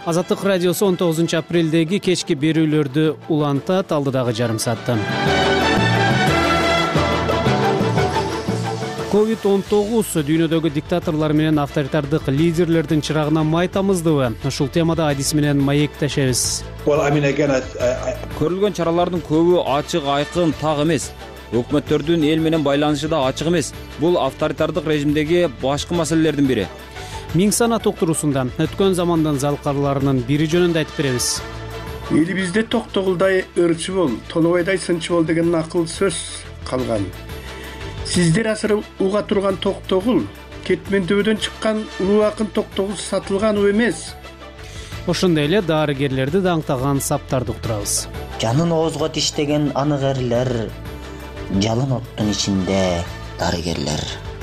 Азаттык радиосу 19 апрелдеги кечки берүүлөрдү улантат. Алдыдагы жарым саатта COVID-19 дүйнөдөгү диктаторлор менен авторитардык лидерлердин чырагына май тамыздыбы? Ушул темада адис менен маектешебиз. Көрүлгөн чаралардын көбү ачык, айкын, так эмес. Өкмөттөрдүн эл менен байланышы да ачык эмес. Бул авторитардык режимдеги башкы маселелердин бири. Миң санат уктуруусунда өткөн замандын залкарларынын бири жөнүндө айтып беребиз. Элибизде токтогулдай ырчы бол, толобойдай сынчы бол деген акыл сөз калган. Сиздер асыр уга турган токтогул, кетмендөөдөн чыккан улуу акын токтогул сатылган эмес. Ошондой эле дарыгерлерди даңктаган саптарды уктурабыз. Жанын оозго тиштеген анык эрлер, жалын оттун ичинде дарыгерлер.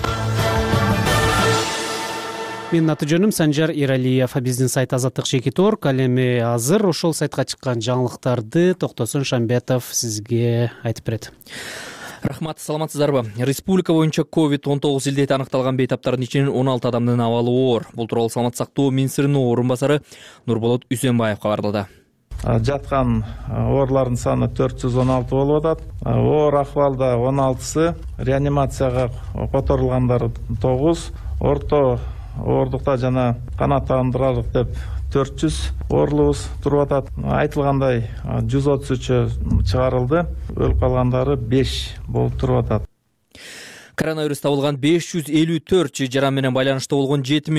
Менин аты жөнүм Санжар Иралиев. Биздин сайт Азаттык Чекит.org ал эми азыр ошол сайтка чыккан жаңылыктарды Токтосун Шамбетов сизге айтып берет. Рахмат, саламатсыздарбы? Республика боюнча COVID-19 илдети аныкталган бейтаптардын ичинен 16 адамдын абалы оор. Бул тууралуу Саламат сактоо министринин орун басары Нурболот Үсөнбаев кабарлады. Жаткан оорлордун саны 416 болуп атат. Оор акыбалда 16сы, реанимацияга которулгандар 9, орто оордукта жана канааттандырарлык деп 400 оорлубуз туруп атат. Айтылгандай 133 чыгарылды, өлүп калгандары 5 болуп туруп атат. Коронавирус табылган 554 жаран менен байланышта болгон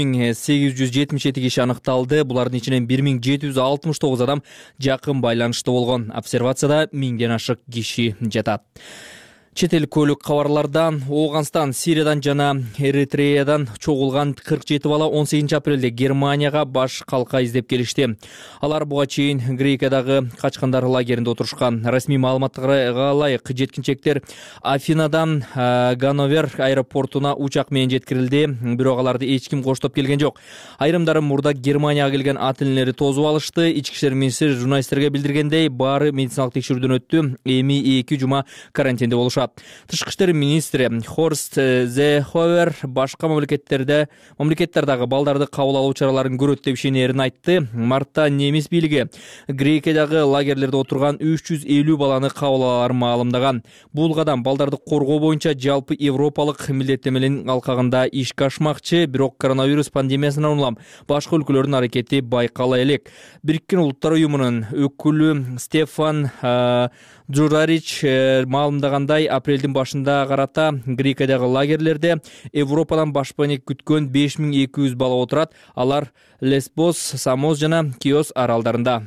7877 киши аныкталды. Булардын ичинен 1769 адам жакын байланышта болгон. Обсервацияда 1000ден ашык киши жатат. Чет эл көлүк кабарлардан Ооганстан, Сириядан жана Эритреядан чогулган 47 бала 18 апрелде Германияга баш калка издеп келишти. Алар буга чейин Грекиядагы качкандар лагеринде отурушкан. Расмий маалыматтарга ылайык жеткинчектер Афинадан Ганновер аэропортуна учак менен жеткирилди, бирок аларды эч ким коштоп келген жок. Айрымдары мурда Германияга келген ат энелери тосуп алышты. Ички иштер министри журналисттерге билдиргендей, баары медициналык текшерүүдөн өттү. Эми 2 жума карантинде болушат. Тышкы иштер министри Хорст Зеховер башка мамлекеттердагы балдарды кабыл алуу чараларын көрөт деп ишенерин айтты. Мартта немис бийлиги Грекиядагы лагерлерде отурган 350 баланы кабыл алаарын маалымдаган. Бул кадам балдарды коргоо боюнча жалпы европалык милдеттемелердин алкагында ишке ашмакчы, бирок коронавирус пандемиясынан улам башка өлкөлөрдүн аракети байкала элек. Бириккен Улуттар уюмунун өкүлү Стефан Джурарич маалымдагандай, апрелдин башында карата Грекиядагы лагерлерде Европадан башпаник күткөн 5200 бала отурат. Алар Лесбос, Самос жана Киос аралдарында.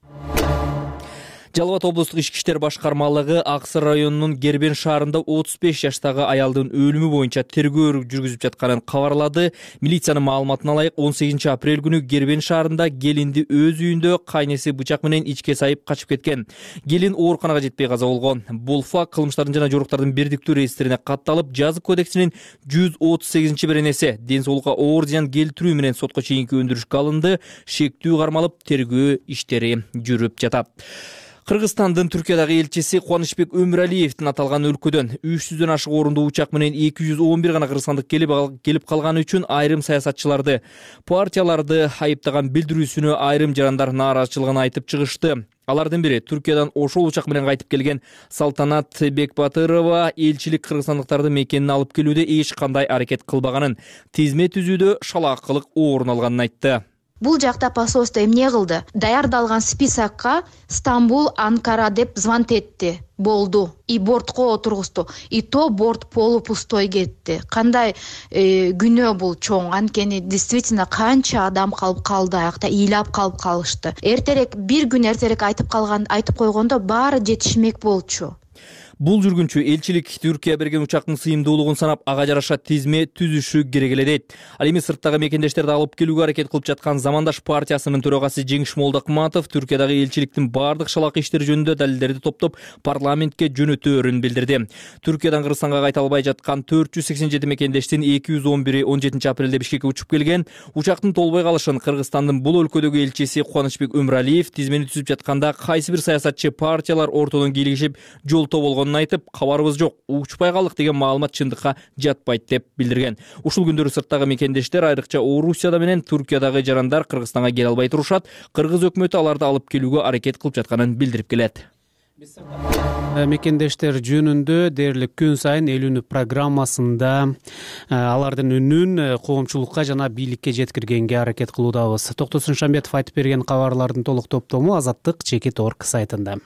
Жалал Абад облустук ички иштер башкармалыгы Аксыр районунун Гербен шаарында 35 жаштагы аялдын өлүмү боюнча тергөө жүргүзүп жатканын кабарлады. Милициянын маалыматына ылайык 18 апрель күнү Гербен шаарында келинди өз үйүндө кайнеси бычак менен ичке сайып качып кеткен. Келин ооруканага жетпей каза болгон. Бул факт кылмыштардын жана жоруктардын бирдиктүү реестрине катталып, жазык кодексинин 138-беренеси ден соолукка оор зыян келтирүү менен сотко чейинки өндүрүшкө алынды. Шектүү кармалып, тергөө иштери жүрүп жатат. Кыргызстандын Түркиядагы элчиси Кубанычбек Өмүралиевдин аталган өлкөдөн 300дөн ашык орунду учак менен 211 гана кыргызстандык келип калганы үчүн айрым саясатчыларды, партияларды айыптаган билдирүүсүнө айрым жарандар нааразычылыгын айтып чыгышты. Алардын бири Түркиядан ошол учак менен кайтып келген Салтанат Бекбатырова элчилик кыргызстандыктарды мекенине алып келүүдө эч кандай аракет кылбаганын, тизме түзүүдө шалаакылык орун алганын айтты. Бул жакта посольство эмне кылды? Даярдалган списокко Стамбул, Анкара деп звонт этти. Болду. И бортко отургузду. И то борт полупустой кетти. Кандай күнөө бул чоң. Анткени действительно канча адам калып калды аякта, ыйлап калып калышты. Бир күн эртерээк айтып койгондо баары жетишмек болчу. Бул жүргүнчү элчилик Түркия берген учактын сыйымдуулугун санап, ага жараша тизме түзүшү керек эле дейт. Ал эми сырттагы мекендештерди алып келүүгө аракет кылып жаткан Замандаш партиясынын төрагасы Жеңиш Молдокматов Түркиядагы элчиликтин бардык шалак иштери жөнүндө далилдерди топтоп парламентке жөнөтөөрүн билдирди. Түркиядан Кыргызстанга кайта албай жаткан 487 мекендештин 211-и 17 апрелде Бишкекке учуп келген. Учактын толбой калышын Кыргызстандын бул өлкөдөгү элчиси Кубанычбек Өмүралиев тизмени түзүп жатканда кайсы бир саясатчы партиялар ортодон кийлигишип жолтоо болгон болгонун айтып, кабарыбыз жок, учпай калдык деген маалымат чындыкка жатпайт деп билдирген. Ушул күндөрү сырттагы мекендештер, айрыкча Орусияда менен Түркиядагы жарандар Кыргызстанга келе албай турушат. Кыргыз өкмөтү аларды алып келүүгө аракет кылып жатканын билдирип келет. Мекендештер жөнүндө дээрлик күн сайын эл үнү программасында алардын үнүн коомчулукка жана бийликке жеткиргенге аракет кылуудабыз. Токтосун Шамбетов айтып берген кабарлардын толук топтому Азаттык Чекит.org сайтында.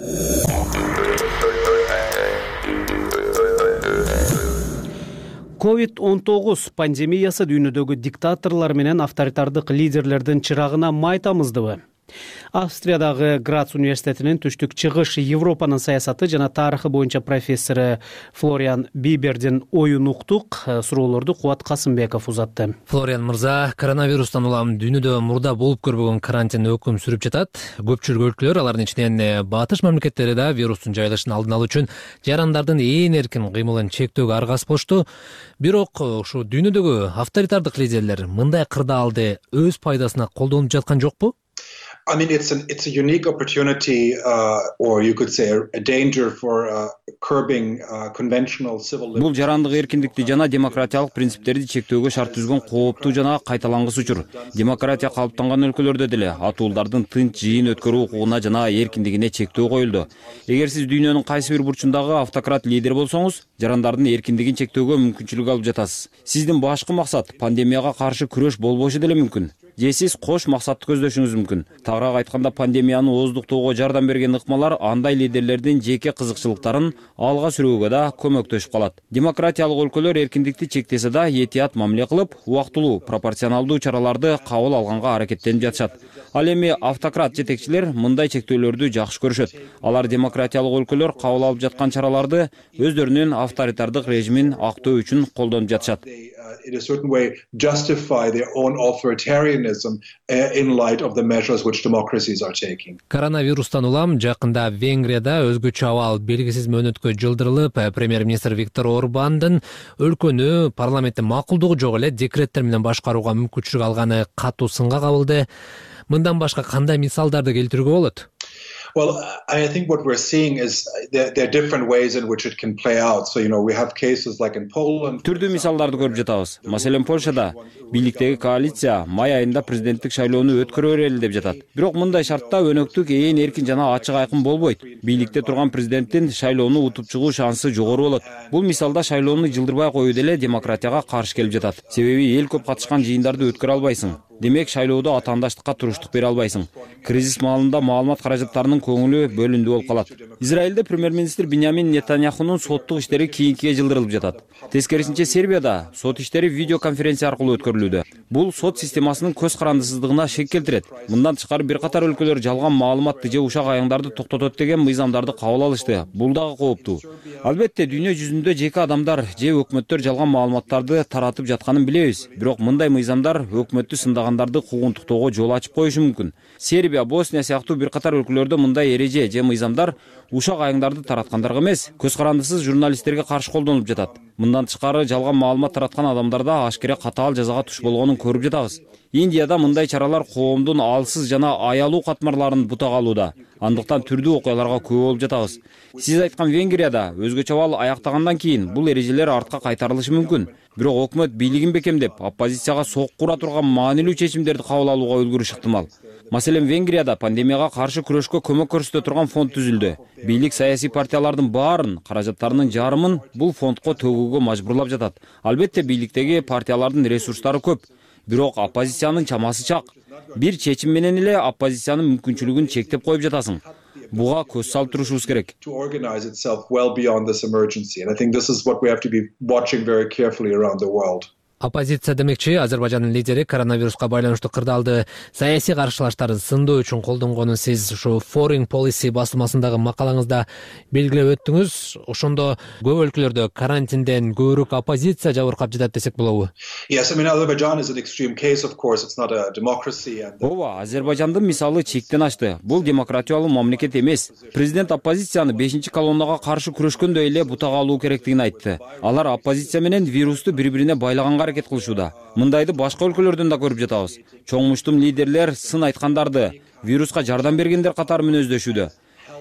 COVID-19 пандемиясы дүйнөдөгү диктаторлор менен авторитардык лидерлердин чырагына май тамыздыбы? Австриядагы Грац университетинин түштүк чыгыш Европанын саясаты жана тарыхы боюнча профессору Флориан Бибердин оюн уктук. Суроолорду Кубат Касымбеков узатты. Флориан мырза, коронавирустан улам дүйнөдө мурда болуп көрбөгөн карантин өкүм сүрүп жатат. Көпчүлүк өлкөлөр, алардын ичинен батыш мамлекеттери да вирустун жайылышын алдын алуу үчүн жарандардын ээн эркин кыймылын чектөөгө аргасыз болушту. Бирок ушу дүйнөдөгү авторитардык лидерлер мындай кырдаалды өз пайдасына колдонуп жаткан жокпу? I mean, it's a unique opportunity, or you could say a danger for curbing conventional civil liberties. Бул жарандык эркиндикти жана демократиялык принциптерди чектөөгө шарт түзгөн кооптуу жана кайталангыс учур. Демократия калыптанган өлкөлөрдө деле атуулдардын тынч жыйын өткөрүү укугуна жана эркиндигине чектөө коюлду. Эгер сиз дүйнөнүн кайсы бир бурчундагы автократ лидер болсоңуз, жарандардын эркиндигин чектөөгө мүмкүнчүлүк алып жатасыз. Сиздин башкы максат пандемияга каршы күрөш болбошу деле мүмкүн. Же сиз кош максатты көздөшүңүз мүмкүн. Тагыраак айтканда, пандемияны ооздуктоого жардам берген ыкмалар андай лидерлердин жеке кызыкчылыктарын алга сүрүүгө да көмөктөшүп калат. Демократиялык өлкөлөр эркиндикти чектесе да этият мамиле кылып, убактылуу, пропорционалдуу чараларды кабыл алганга аракеттенип жатышат. Ал эми автократ жетекчилер мындай чектөөлөрдү жакшы көрүшөт. Алар демократиялык өлкөлөр кабыл алып жаткан чараларды өздөрүнүн авторитардык режимин актоо үчүн колдонуп жатышат. In a certain way, justify their own authoritarianism in light of the measures which democracies are taking. Коронавирустан улам жакында Венгрияда өзгөчө абал белгисиз мөөнөткө жылдырылып, премьер-министр Виктор Орбандын өлкөнү парламенттин макулдугу жок эле декреттер менен башкарууга мүмкүнчүлүк алганы катуу сынга кабылды. Мындан башка кандай мисалдарды келтирүүгө болот? Well, I think what we're seeing is there are different ways in which it can play out. So, we have cases like in Poland. Түрдүү мисалдарды көрүп жатабыз. Маселен, Польшада бийликтеги коалиция май айында президенттик шайлоону өткөрө берели деп жатат. Бирок мындай шартта өнөктүк ээн эркин жана ачык айкын болбойт. Бийликте турган президенттин шайлоону утуп чыгуу шансы жогору болот. Бул мисалда шайлоону жылдырбай коюу деле демократияга каршы келип жатат. Себеби эл көп катышкан жыйындарды өткөрө албайсың. Демек, шайлоодо атаандаштыкка туруштук бере албайсың. Кризис маалында маалымат каражаттарынын көңүлү бөлүндү болуп калат. Израилде премьер-министр Биньямин Нетаньяхунун соттук иштери кийинкиге жылдырылып жатат. Тескерисинче, Сербияда сот иштери видеоконференция аркылуу өткөрүлүүдө. Бул сот системасынын көз карандысыздыгына шек келтирет. Мындан тышкары бир катар өлкөлөр жалган маалыматты же ушак аяңдарды токтотот деген мыйзамдарды кабыл алышты. Бул дагы кооптуу. Албетте, дүйнө жүзүндө жеке адамдар же өкмөттөр жалган маалыматтарды таратып жатканын билебиз. Бирок мындай мыйзамдар өкмөттү сындагандарды куугунтуктоого жол ачып коюшу мүмкүн. Сербия, Босния сыяктуу бир катар өлкөлөрдө мындай эреже же мыйзамдар ушак аяңдарды тараткандарга эмес, көз карандысыз журналисттерге каршы колдонулуп жатат. Мындан тышкары жалган маалымат тараткан адамдарда ашкере катаал жазага туш болгонун көрүп жатабыз. Индияда мындай чаралар коомдун алсыз жана аялуу катмарларын бутак алууда. Андыктан түрдүү окуяларга күбө болуп жатабыз. Сиз айткан Венгрияда өзгөчө абал аяктагандан кийин бул эрежелер артка кайтарылышы мүмкүн. Бирок өкмөт бийлигин бекемдеп, оппозицияга сокку ура турган маанилүү чечимдерди кабыл алууга үлгүрүш ыктымал. Маселен, Венгрияда пандемияга каршы күрөшкө көмөк көрсөтө турган фонд түзүлдү. Бийлик саясий партиялардын баарын, каражаттарынын жарымын бул фондко төгүүгө мажбурлап жатат. Албетте, бийликтеги партиялардын ресурстары көп, бирок оппозициянын чамасы чак. Бир чечим менен эле оппозициянын мүмкүнчүлүгүн чектеп коюп жатасың. Буга көз салып турушубуз керек. To organize itself well beyond this emergency, and I think this is what we have to be watching very carefully around the world. Оппозиция демекчи, Азербайжандын лидери коронавируска байланыштуу кырдаалды саясий каршылаштарды сындоо үчүн колдонгонун сиз ушу Foreign Policy басылмасындагы макалаңызда белгилеп өттүңүз. Ошондо көп өлкөлөрдө карантинден көбүрөөк оппозиция жабыркап жатат десек болобу? Yes, I mean, Azerbaijan is an extreme case, of course. It's not a democracy. Ооба, Азербайжандын мисалы чектен ашты. Бул демократиялуу мамлекет эмес. Президент оппозицияны 5-чи колоннага каршы күрөшкөндөй эле бутак алуу керектигин айтты. Алар оппозиция менен вирусту бири-бирине байлаганга аракет кылышууда. Мындайды башка өлкөлөрдөн да көрүп жатабыз. Чоң муштум лидерлер сын айткандарды, вируска жардам бергендер катары мүнөздөшүүдө.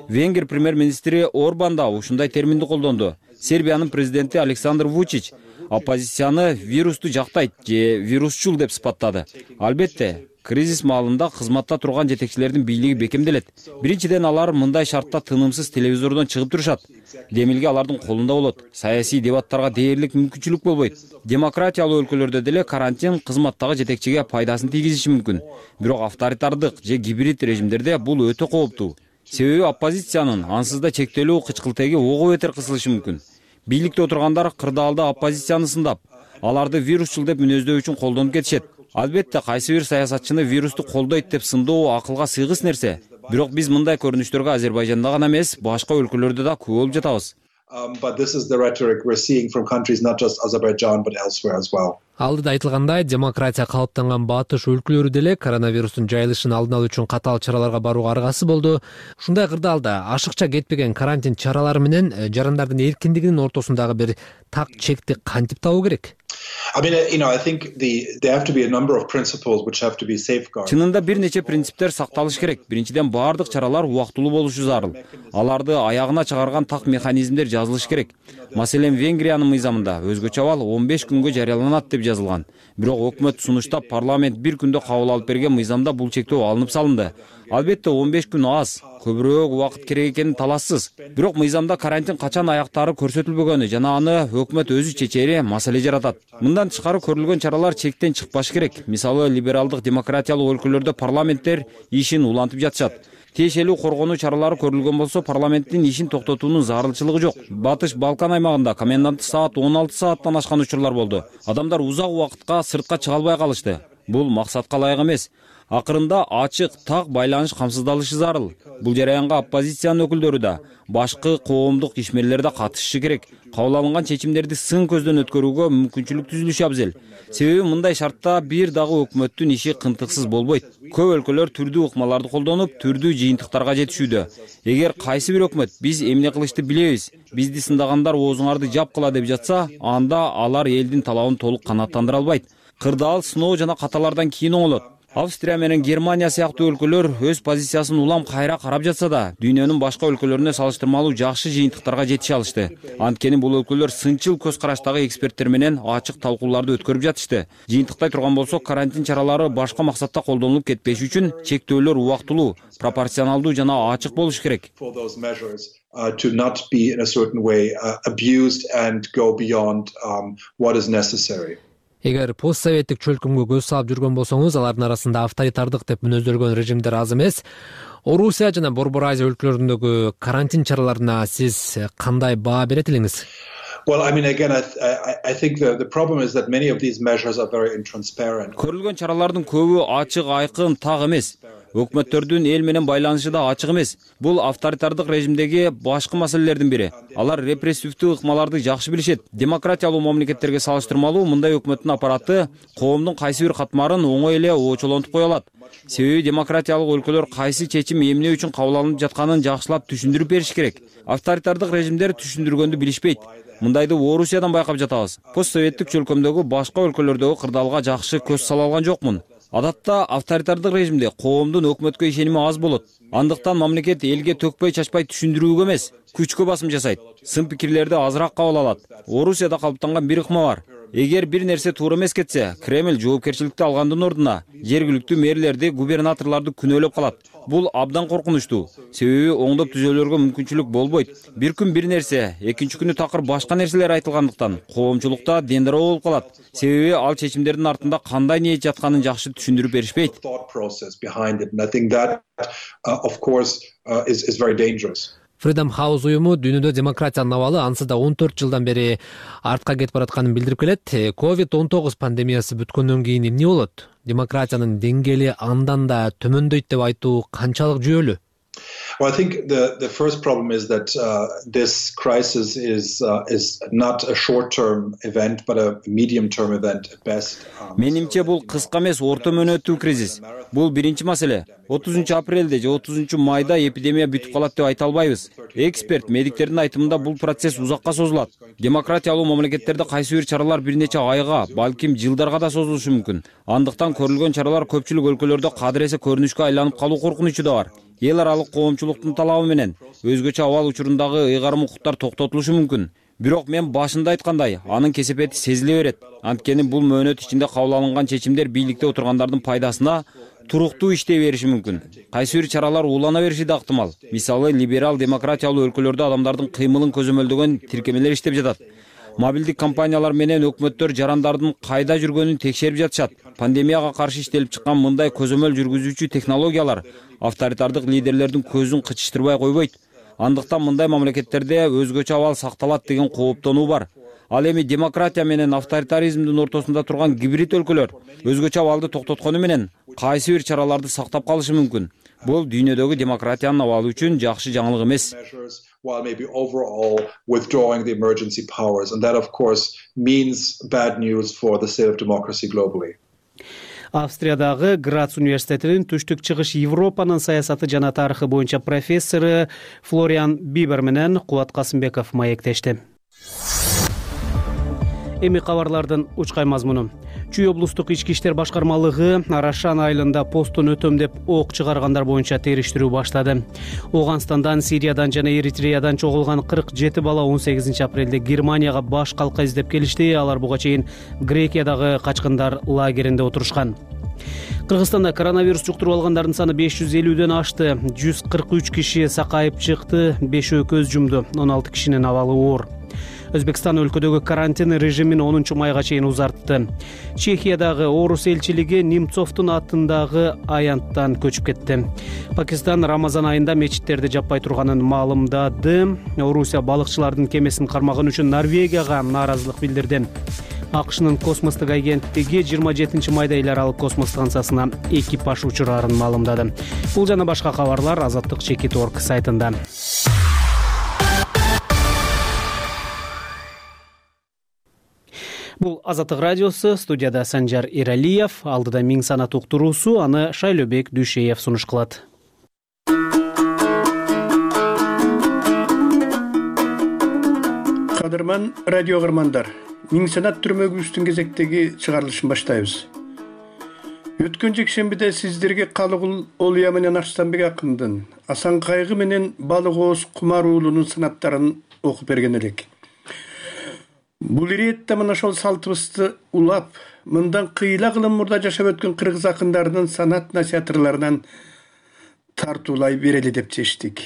Венгер премьер-министри Орбан да ушундай терминди колдонду. Сербиянын президенти Александр Вучич оппозицияны вирусту жактайт же вирусчул деп сыпаттады. Албетте, кризис маалында кызматта турган жетекчилердин бийлиги бекемделет. Биринчиден алар мындай шартта тынымсыз телевизордон чыгып турушат. Демилге алардын колунда болот. Саясий дебаттарга дээрлик мүмкүнчүлүк болбойт. Демократиялуу өлкөлөрдө деле карантин кызматтагы жетекчиге пайдасын тийгизиши мүмкүн. Бирок авторитардык же гибрид режимдерде бул өтө кооптуу. Себеби оппозициянын ансыз да чектелүү кычкылтеги ого бетер кысылышы мүмкүн. Бийликте отургандар кырдаалда оппозицияны сындап, аларды вирусчул деп мүнөздөө үчүн колдонуп кетишет. Албетте, кайсы бир саясатчыны вирусту колдойт деп сындоо акылга сыйгыс нерсе. Бирок биз мындай көрүнүштөргө Азербайжанда гана эмес, башка өлкөлөрдө да көп болуп жатабыз. But this is the rhetoric we're seeing from countries not just Azerbaijan but elsewhere as well. Алдыда айтылгандай, демократия калыптанган батыш өлкөлөрү деле коронавирустун жайылышын алдын алуу үчүн катаал чараларга барууга аргасы болду. Ушундай кырдаалда ашыкча кетпеген карантин чаралары менен жарандардын эркиндигинин ортосундагы бир так чекти кантип табуу керек? I think there have to be a number of principles which have to be safeguarded. Чынында бир нече принциптер сакталыш керек. Биринчиден, баардык чаралар убактылуу болушу зарыл. Аларды аягына чыгарган так механизмдер жазылыш керек. Маселен, Венгриянын мыйзамында өзгөчө абал 15 күнгө жарыяланат деп жазылган. Бирок өкмөт сунуштап парламент бир күндө кабыл алып берген мыйзамда бул чектөө алынып салынды. Албетте 15 күн аз, көбүрөөк убакыт керек экени талассыз. Бирок мыйзамда карантин качан аяктары көрсөтүлбөгөнү жана аны өкмөт өзү чечери маселе жаратат. Мындан тышкары көрүлгөн чаралар чектен чыкпаш керек. Мисалы, либералдык демократиялык өлкөлөрдө парламенттер ишин улантып жатышат. Тиешелүү коргонуу чаралары көрүлгөн болсо, парламенттин ишин токтотуунун зарылчылыгы жок. Батыш Балкан аймагында коменданттык саат 16 сааттан ашкан учурлар болду. Адамдар узак убакытка сыртка чыга албай калышты. Бул максатка ылайык эмес. Акырында ачык, так байланыш камсыздалышы зарыл. Бул жараянга оппозициянын өкүлдөрү да, башкы коомдук ишмерлер да катышышы керек. Кабыл алынган чечимдерди сын көздөн өткөрүүгө мүмкүнчүлүк түзүлүшү абзел. Себеби мындай шартта бир дагы өкмөттүн иши кынтыксыз болбойт. Көп өлкөлөр түрдүү ыкмаларды колдонуп, түрдүү жыйынтыктарга жетишүүдө. Эгер кайсы бир өкмөт биз эмне кылышты билебиз, бизди сындагандар оозуңарды жапкыла деп жатса, анда алар элдин талабын толук канааттандыра албайт. Кырдаал сыноо жана каталардан кийин оңолот. Австрия менен Германия сыяктуу өлкөлөр өз позициясын улам кайра карап жатса да, дүйнөнүн башка өлкөлөрүнө салыштырмалуу жакшы жыйынтыктарга жетише алышты. Анткени бул өлкөлөр сынчыл көз караштагы эксперттер менен ачык талкууларды өткөрүп жатышты. Жыйынтыктай турган болсо, карантин чаралары башка максатта колдонулуп кетпеш үчүн чектөөлөр убактылуу, пропорционалдуу жана ачык болуш керек. To not be in a certain way abused and go beyond what is necessary. Эгер постсоветтик чөлкөмгө көз салып жүргөн болсоңуз, алардын арасында авторитардык деп мүнөздөлгөн режимдер аз эмес. Орусия жана Борбор Азия өлкөлөрүндөгү карантин чараларына сиз кандай баа берет элеңиз? Well, again, I think the problem is that many of these measures are very intransparent. Көрүлгөн чаралардын көбү ачык, айкын, так эмес. Өкмөттөрдүн эл менен байланышы да ачык эмес. Бул авторитардык режимдеги башкы маселелердин бири. Алар репрессивдүү ыкмаларды жакшы билишет. Демократиялуу мамлекеттерге салыштырмалуу мындай өкмөттүн аппараты коомдун кайсы бир катмарын оңой эле оочолонтуп кое алат. Себеби демократиялык өлкөлөр кайсы чечим эмне үчүн кабыл алынып жатканын жакшылап түшүндүрүп бериш керек. Авторитардык режимдер түшүндүргөндү билишпейт. Мындайды Орусиядан байкап жатабыз. Постсоветтик чөлкөмдөгү башка өлкөлөрдөгү кырдаалга жакшы көз сала алган жокмун. Адатта авторитардык режимде коомдун өкмөткө ишеними аз болот. Андыктан мамлекет элге төкпөй чачпай түшүндүрүүгө эмес, күчкө басым жасайт. Сын пикирлерди азыраак кабыл алат. Орусияда калыптанган бир ыкма бар. Эгер бир нерсе туура эмес кетсе, Кремль жоопкерчиликти алгандын ордуна жергиликтүү мэрлерди, губернаторлорду күнөөлөп калат. Бул абдан коркунучтуу. Себеби оңдоп түзөөлөргө мүмкүнчүлүк болбойт. Бир күн бир нерсе, экинчи күнү такыр башка нерселер айтылгандыктан коомчулукта дендирөө болуп калат. Себеби ал чечимдердин артында кандай ниет жатканын жакшы түшүндүрүп беришпейт. Freedom House уюму дүйнөдө демократиянын абалы ансыз да 14 жылдан бери артка кетип баратканын билдирип келет. COVID-19 пандемиясы бүткөндөн кийин эмне болот? Демократиянын деңгээли андан да төмөндөйт деп айтуу канчалык жүйөлүү? Well, I think the first problem is that this crisis is not a short-term event, but a medium-term event at best. Менимче бул кыска эмес, орто мөөнөттүү кризис. Бул биринчи маселе. 30 апрелде же 30 майда эпидемия бүтүп калат деп айта албайбыз. Эксперт, медиктердин айтымында бул процесс узакка созулат. Демократиялуу мамлекеттерде кайсы бир чаралар бир нече айга, балким жылдарга да созулушу мүмкүн. Андыктан көрүлгөн чаралар көпчүлүк өлкөлөрдө кадыресе көрүнүшкө айланып калуу коркунучу да бар. Эл аралык коомчулуктун талабы менен өзгөчө абал учурундагы ыйгарым укуктар токтотулушу мүмкүн. Бирок мен башында айткандай, анын кесепети сезиле берет. Анткени бул мөөнөт ичинде кабыл алынган чечимдер бийликте отургандардын пайдасына туруктуу иштей бериши мүмкүн. Кайсы бир чаралар уулана бериши да ыктымал. Мисалы, либерал демократиялуу өлкөлөрдө адамдардын кыймылын көзөмөлдөгөн тиркемелер иштеп жатат. Мобилдик компаниялар менен өкмөттөр жарандардын кайда жүргөнүн текшерип жатышат. Пандемияга каршы иштелип чыккан мындай көзөмөл жүргүзүүчү технологиялар авторитардык лидерлердин көзүн кычыштырбай койбойт. Андыктан мындай мамлекеттерде өзгөчө абал сакталат деген кооптонуу бар. Ал эми демократия менен авторитаризмдин ортосунда турган гибрид өлкөлөр өзгөчө абалды токтоткону менен кайсы бир чараларды сактап калышы мүмкүн. Бул дүйнөдөгү демократиянын абалы үчүн жакшы жаңылык эмес. While maybe overall withdrawing the emergency powers, and that of course means bad news for the state of democracy globally. Австриядагы Грац университетинин түштүк чыгыш Европанын саясаты жана тарыхы боюнча профессору Флориан Бибер менен Кубат Касымбеков маектешти. Эми кабарлардын учкай мазмуну. Чүй облустук ички иштер башкармалыгы Арашан айылында постун өтөм деп ок чыгаргандар боюнча териштирүү баштады. Оганстандан, Сириядан жана Эритреядан чогулган 47 бала 18 апрелде Германияга баш калка издеп келишти. Алар буга чейин Грекиядагы качкындар лагеринде отурушкан. Кыргызстанда коронавирус жуктуруп алгандардын саны 550ден ашты. 143 киши сакайып чыкты, 5 көз жумду, 16 кишинин абалы оор. Өзбекстан өлкөдөгү карантин режимин 10 майга чейин узартты. Чехиядагы Орус элчилиги Немцовдун атындагы аянттан көчүп кетти. Пакистан Рамазан айында мечиттерди жаппай турганын маалымдады. Орусия балыкчылардын кемесин кармаган үчүн Норвегияга нааразылык билдирди. АКШнын космостук агенттиги 27 майда эл аралык космос станциясына экипаж учурарын маалымдады. Бул жана башка кабарлар Азаттык Чекит.орг сайтында. Бул Азаттык радиосу, студияда Санжар Иралиев, алдыда миң санат уктуруусу, аны Шайлөбек Дүйшеев сунуш кылат. Кадырман радио кырмандар, миң санат түрмөгүбүздүн кезектеги чыгарылышын баштайбыз. Өткөн жекшембиде сиздерге Калыгул Олуя менен Арстанбек акындын, Асан Кайгы менен Балык Ооз Кумар уулунун санаттарын окуп берген элек. Бул иретте мына ошол салтыбызды улап, мындан кыйла кылым мурда жашап өткөн кыргыз акындарынын санат насихаттарларынан тартуулай берели деп чечтик.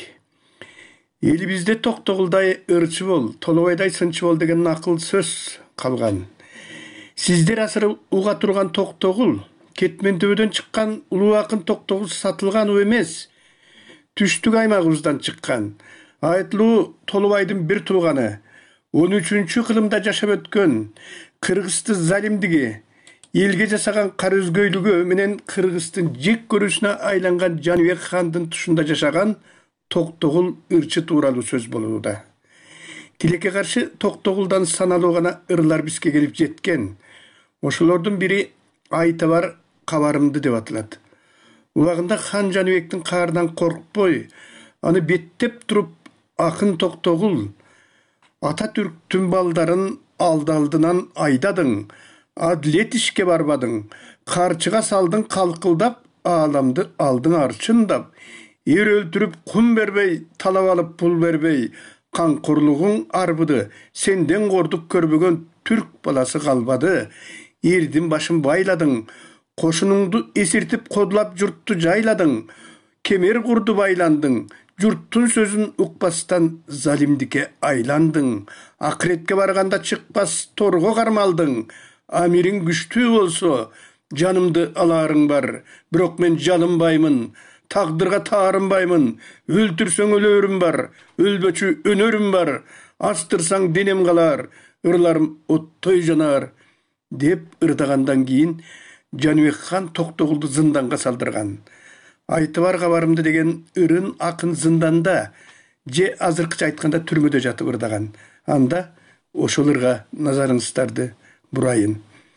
Элибизде Токтогулдай ырчы бол, Толобойдай сынчы бол деген акыл сөз калган. Сиздер асыры уга турган Токтогул, Кетмен төбөдөн чыккан улуу акын Токтогул сатылган у эмес, түштүк аймагыбыздан чыккан. Айтылуу Толобойдун бир тууганы, 13-чү кылымда жашап өткөн кыргызды залимдиги, элге жасаган кара өзгөйлүгү менен кыргыздын жек көрүүсүнө айланган Жаныбек хандын тушунда жашаган Токтогул ырчы тууралуу сөз болууда. Тилекке каршы Токтогулдан саналуу гана ырлар бизге келип жеткен. Ошолордун бири Айтабар кабарымды деп аталат. Убагында хан Жаныбектин каарынан коркпой, аны беттеп туруп акын Токтогул Ататүрктүн балдарын алдынан айдадың, адлет ишке барбадың, карчыга салдың калкылдап, ааламды алдың арчындап, эр өлтүрүп кум бербей, талап алып пул бербей, камкорлугуң арбыды, сенден кордук көрбөгөн түрк баласы калбады, эрдин башын байладың, кошунуңду эсиртип кодулап журтту жайладың, кемер курду байландың, журттун сөзүн укпастан залимдикке айландың, акыретке барганда чыкпас торго кармалдың, амириң күчтүү болсо, жанымды аларың бар, бирок мен жалынбаймын, тагдырга таарынбаймын, өлтүрсөң өлөрүм бар, өлбөчү өнөрүм бар, астырсаң денем калар, ырларым оттой жанар, деп ырдагандан кийин Жаныбек хан Токтогулду зынданга салдырган. Айтыбар кабарымды деген ырын акын зынданда, же азыркыча айтканда түрмөдө жатып ырдаган. Анда ошол ырга назарыңыздарды бурайын.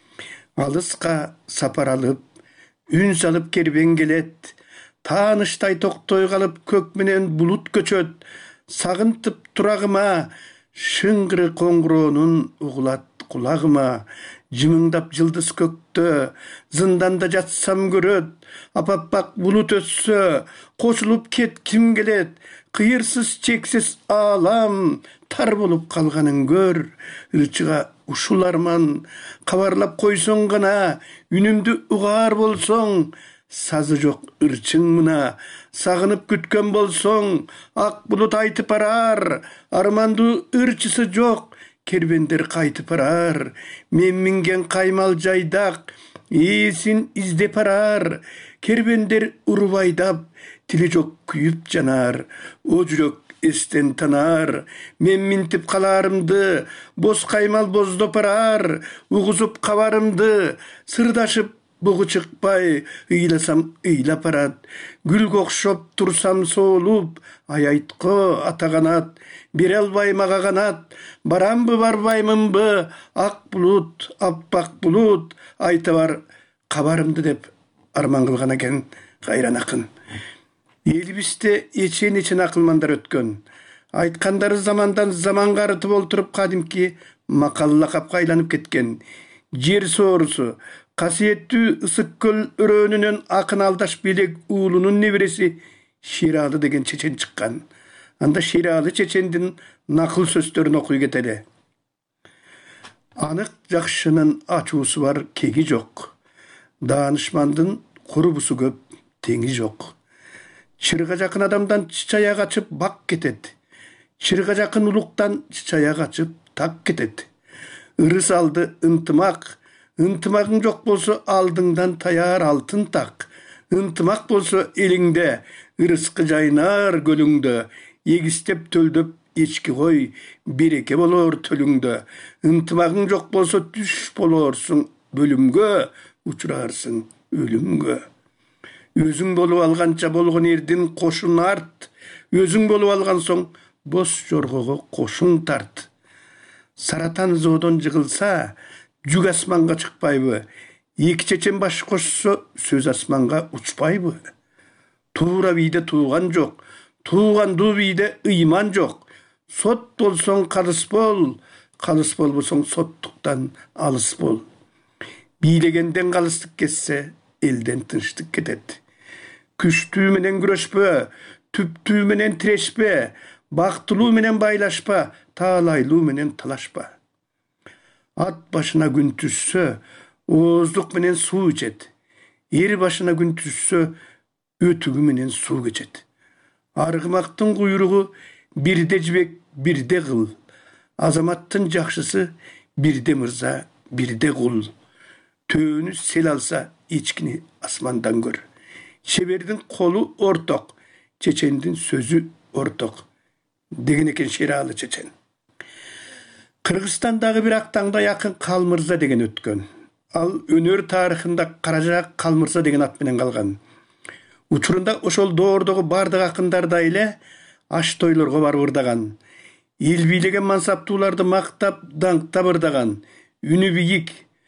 Алыска сапар алып, үн салып кербен келет, тааныштай токтой калып көк менен булут көчөт, сагынтып турагыма, шыңгыры коңгуроонун угулат құлағыма, жымыңдап жылдыз көктө, зынданда жатсам көрөт, апаппак булут өссө, кошулуп кетким келет, кыйырсыз чексиз алам, тар болуп калганын көр, ырчыга ушул арман, кабарлап койсоң гана, үнүмдү угаар болсоң, сазы жок ырчың мына, сагынып күткөн болсоң, ак булут айтып барар, арманду ырчысы жок, кербендер кайтып барар, мен минген каймал жайдак, ээсин издеп барар, кербендер уруп айдап, тили жок күйүп жанар, о жүрөк эстен танар, мен минтип каларымды, боз каймал боздоп барар, угузуп кабарымды, сырдашып бугу чыкпай, ыйласам ыйлап барат, гүлгө окшоп турсам соолуп, аятко ата канат, бере албай мага канат, барамбы барбаймынбы, ак булут, аппак булут, айта бар кабарымды деп арман кылган экен кайран акын. Элибизде эчен акылмандар өткөн. Айткандары замандан заманга арытып олтуруп кадимки макал лакапка айланып кеткен. Жер соорусу, касиеттүү ысык көл өрөөнүнөн акын алдаш белек уулунун небереси Шералы деген чечен чыккан. Анда Шералы чечендин накыл сөздөрүн окуй кетели. Анык жакшынын ачуусу бар, кеги жок. Даанышмандын курбусу көп, теңи жок. Чырга жакын адамдан чычая качып бак кетет. Чырга жакын улуктан чычая качып так кетет. Ырыс алды ынтымак, ынтымагың жок болсо алдыңдан таяр алтын так. Ынтымак болсо элиңде, ырыскы жайнар көлүңдө, эгистеп төлдөп эчки кой, береке болор төлүңдө. Ынтымагың жок болсо түш болорсуң бөлүмгө, учурарсың өлүмгө. Өзүң болуп алганча болгон эрдин кошун арт, өзүң болуп алган соң бос жоргого кошуң тарт. Саратан зоодон жыгылса, жүк асманга чыкпайбы? Эки чечен баш кошсо, сөз асманга учпайбы? Туура бийде тууган жок, туугандуу бийде ыйман жок. Сот болсоң калыс болбосоң соттуктан алыс бол. Бийлегенден калыстык кетсе, элден тынчтык кетет. Күчтүү менен күрөшпө, түптүү менен тирешпе, бактылуу менен байлашпа, таалайлуу менен талашпа. Ат башына күн түссө, ооздук менен суу ичет. Эр башына күн түссө, өтүгү менен суу кечет. Аргымактын куйругу бирде жибек, бирде кыл. Азаматтын жакшысы бирде мырза, бирде кул. Төөнү сел алса, эчкини асмандан көр. Чебердин колу орток, чечендин сөзү орток. Деген экен Шералы чечен. Кыргызстандагы бир актаңда якын Калмырза деген өткөн. Ал өнөр тарыхында Каражак Калмырза деген ат менен калган. Учурунда ошол доордогу бардык акындар эле аш тойлорго барып ырдаган. Эл бийлеген мансаптууларды мактап, даңктап ырдаган. Үнү бийик,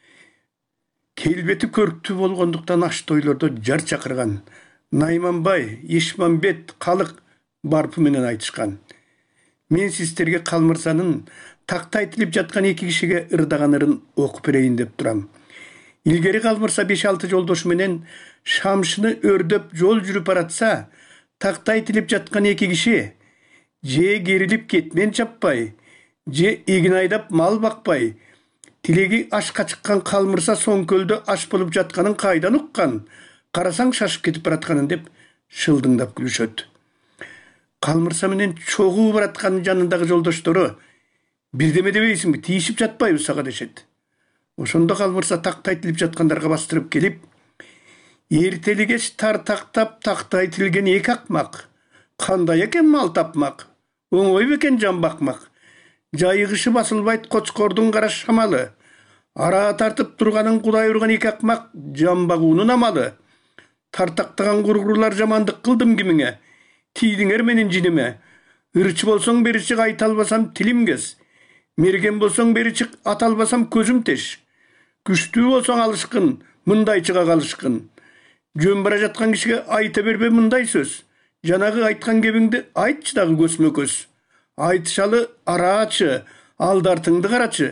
келбети көрктүү болгондуктан аш тойлордо жар чакырган. Найманбай, Ишмамбет, Калык барпы менен айтышкан. Мен сиздерге Калмырзанын такта айтылып жаткан эки кишиге ырдаган ырын окуп берейин деп турам. Илгери Калмырза 5-6 жолдошу менен шамшыны өрдөп жол жүрүп баратса, такта айтылып жаткан эки киши же керилип кетмен чаппай, же эгин айдап мал бакпай, тилеги ашка чыккан Калмырза Соңкөлдө аш болуп жатканын кайдан уккан, карасаң шашып кетип баратканын деп шылдыңдап күлүшөт. Калмырза менен чогуу бараткан жанындагы жолдоштору бирдеме дебейсиңби, тийишип жатпайбы сага дешет. Ошондо Калмырза такта айтылып жаткандарга бастырып келип, эртели кеч тартактап такта айтылген эки акмак, кандай экен мал тапмак, оңой бекен жан бакмак. Жайыгышы басылбайт кочкордун кара шамалы, ара тартып турганын Кудай урган эки акмак жан багуунун амалы. Тартактаган кургурлар жамандык кылдым кимиңе, тийдиңер менин жиниме. Ырчы болсоң бери чык, айта албасам тилим кес. Мерген болсоң бери чык, ата албасам көзүм теш. Күчтүү болсоң алышкын, мындай чыга калышкын. Жөн бара жаткан кишиге айта бербе мындай сөз. Жанагы айткан кебиңди айтчы дагы көзмө көз. Айтышалы араачы, алдартыңды карачы.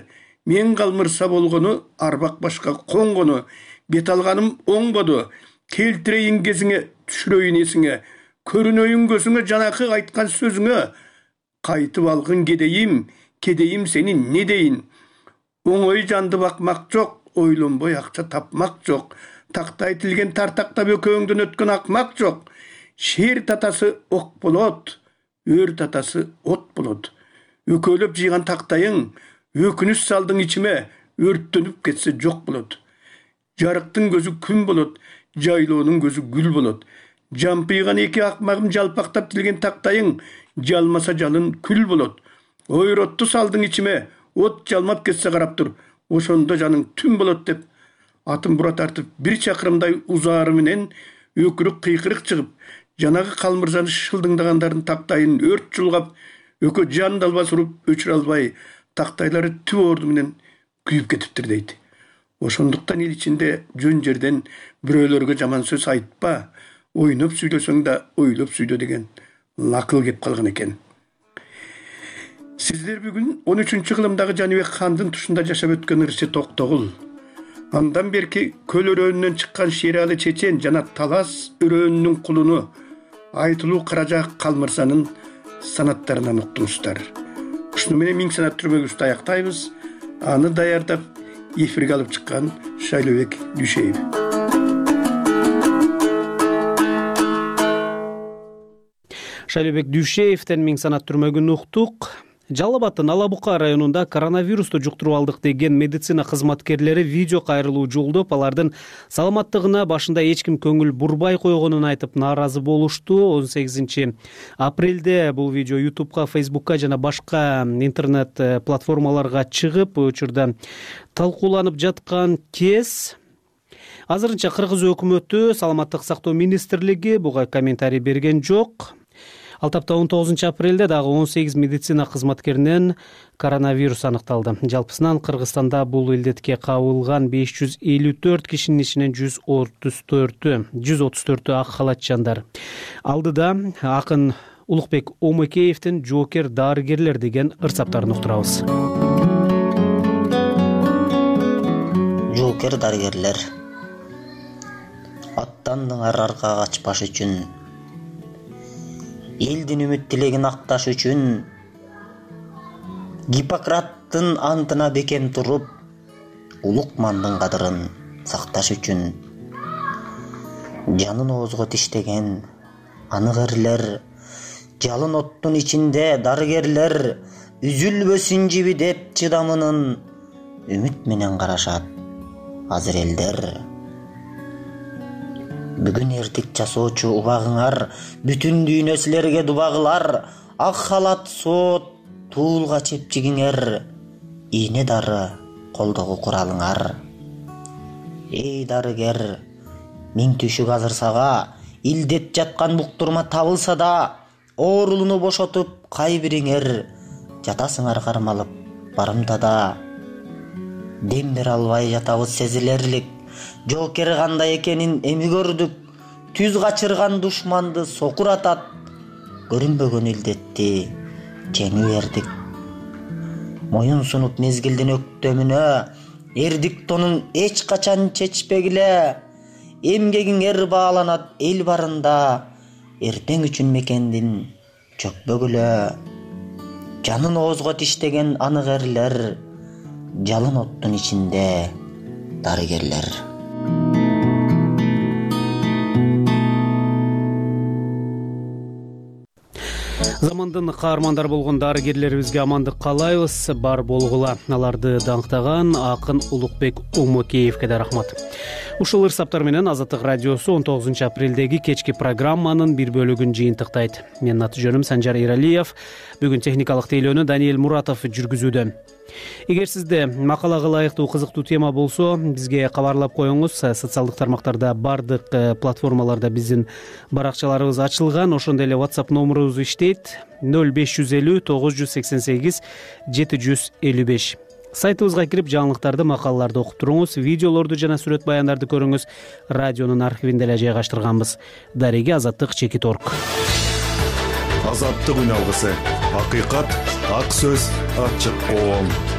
Мен калмырса болгону, арбак башка коңгону, бет алганым оңбоду, келтирейин кезиңе, түшүрөйүн эсиңе, көрүнөйүн көзүңө, жанакы айткан сөзүңө, кайтып алгын кедейим сени не дейин. Оңой жанды бакмак жок, ойлонбой акча тапмак жок, тактай тилген тартактап өкөөңдөн өткөн акмак жок. Шер татасы ок болот, өр татасы от болот. Өкөлөп жыйган тактайың, өкүнүч салдың ичиме, өрттөнүп кетсе жок болот. Жарыктын көзү күн болот, жайлоонун көзү гүл болот. Жампыйган эки акмагым жалпактап тилген тактайың, жалмаса жалын күл болот. Ойротту салдың ичиме, от жалмап кетсе карап тур, ошондо жаның түн болот деп, атын бура тартып 1 чакырымдай узаары менен өкүрүк кыйкырык чыгып, жанагы калмырзаны шылдыңдагандардын тактайын өрт жулгап, өкө жан далбас уруп өчүрө албай, тактайлары түп орду менен күйүп кетиптир дейт. Ошондуктан эл ичинде жөн жерден бирөөлөргө жаман сөз айтпа, ойноп сүйлөсөң да ойлоп сүйлө деген лакыл кеп калган экен. Сиздер бүгүн 13 кылымдагы Жаныбек хандын тушунда жашап өткөн ырчы Токтогул, андан берки Көл өрөөнүнөн чыккан Шералы чечен жана Талас өрөөнүнүн кулуну Айтылуу Каражак Калмырзанын санаттарынан уктуңуздар. Ушуну менен миң санат түрмөгүбүздү аяктайбыз. Аны даярдап эфирге алып чыккан Шайлообек Дүйшеев. Шайлообек Дүйшеевден миң санат түрмөгүн уктук. Жалал Абадтын Ала Бука районунда коронавирусту жуктуруп алдык деген медицина кызматкерлери видео кайрылуу жолдоп, алардын саламаттыгына башында эч ким көңүл бурбай койгонун айтып нааразы болушту. 18 апрелде бул видео YouTube'га, Facebook'ка жана башка интернет платформаларга чыгып, учурда талкууланып жаткан кез. Азырынча Кыргыз өкмөтү, Саламаттык сактоо министрлиги буга комментарий берген жок. Ал тапта 19 апрелде дагы 18 медицина кызматкеринен коронавирус аныкталды. Жалпысынан Кыргызстанда бул илдетке кабылган 554 кишинин ичинен 134 ак халатчандар. Алдыда акын Улукбек Омекеевдин жоокер дарыгерлер деген ырсаптарын уктурабыз. Жоокер дарыгерлер аттандыңар аркага качпаш үчүн, элдин үмүт тилегин акташ үчүн, Гиппократтын антына бекем туруп, улукмандын кадырын сакташ үчүн. Жанын оозго тиштеген анык эрлер, жалын оттун ичинде дарыгерлер, үзүлбөсүн жиби деп чыдамынын үмүт менен карашат азыр элдер. Бүгүн эртик жасоочу убагыңар, бүтүн дүйнө силерге дубагылар, ак халат соот туулга чепчигиңер, ийне дары колдогу куралыңар. Эй дарыгер, миң түшүк азыр сага, илдет жаткан буктурма табылса да, оорулууну бошотуп кай бириңер жатасыңар кармалып барымтада. Дем бере албай жатабыз сезилерлик, жоокер кандай экенин эми көрдүк. Түз качырган душманды сокуратат, көрүнбөгөн илдетти жеңип бердик. Моюн сунуп мезгилдин өктөмүнө, эрдик тонун эч качан чечпегиле. Эмгегиңер бааланат эл барында, эртең үчүн мекендин чөкпөгүлө. Жанын оозго тиштеген анык эрлер, жалын оттун ичинде дарыгерлер. Замандын каармандары болгон дарыгерлерибизге амандык каалайбыз, бар болгула. Аларды даңктаган акын Улукбек Омекеевге да рахмат. Ушул ырсаптар менен Азаттык радиосу 19 апрелдеги кечки программанын бир бөлүгүн жыйынтыктайт. Менин аты жөнүм Санжар Иралиев. Бүгүн техникалык тейлөөнү Даниэль Муратов жүргүзүүдө. Эгер сизде макалага ылайыктуу кызыктуу тема болсо, бизге кабарлап коюңуз. Социалдык тармактарда бардык платформаларда биздин баракчаларыбыз ачылган. Ошондой эле WhatsApp номерубуз иштейт: 0550 988 755. Сайтыбызга кирип жаңылыктарды, макалаларды окуп туруңуз, видеолорду жана сүрөт баяндарды көрүңүз. Радионун архивинде эле жайгаштырганбыз. Дареги Азаттык _org. Азаттык үн алгысы, акыйкат, ак сөз, ачык коом.